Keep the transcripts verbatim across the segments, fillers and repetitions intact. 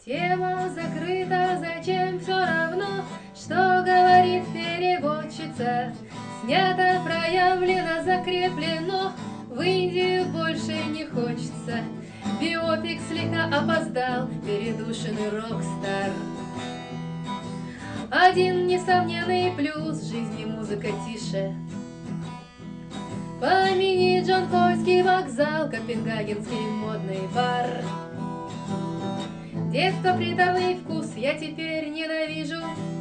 Тема закрыта, зачем все равно, что говорит переводчица. Снято, проявлено, закреплено, в Индию больше не хочется. Биопик слегка опоздал, передушенный рок-стар. Один несомненный плюс в жизни музыка тише. Помяни Джанкойский вокзал, Копенгагенский модный бар. Детство, приторный вкус я теперь ненавижу.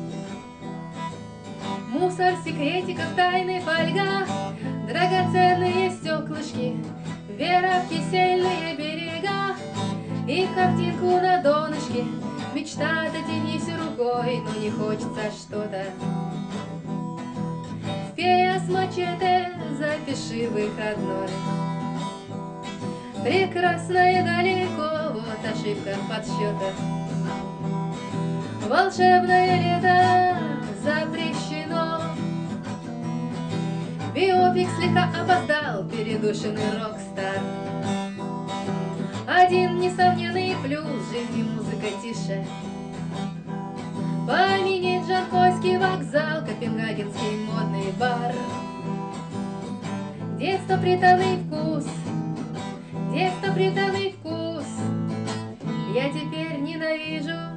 Мусор секретиков, тайны, фольга, драгоценные стеклышки, вера в кисельные берега и картинку на донышке. Мечта дотянись рукой, но не хочется что-то. Фея с мачете, запиши выходной. Прекрасное далеко, вот ошибка подсчета. Волшебное лето запрещено. Биопик слегка опоздал, передушенный рок-стар. Один несомненный плюс в жизни музыка тише. Помяни Джанкойский вокзал, Копенгагенский модный бар. Детство, приторный вкус, детство, приторный вкус я теперь ненавижу.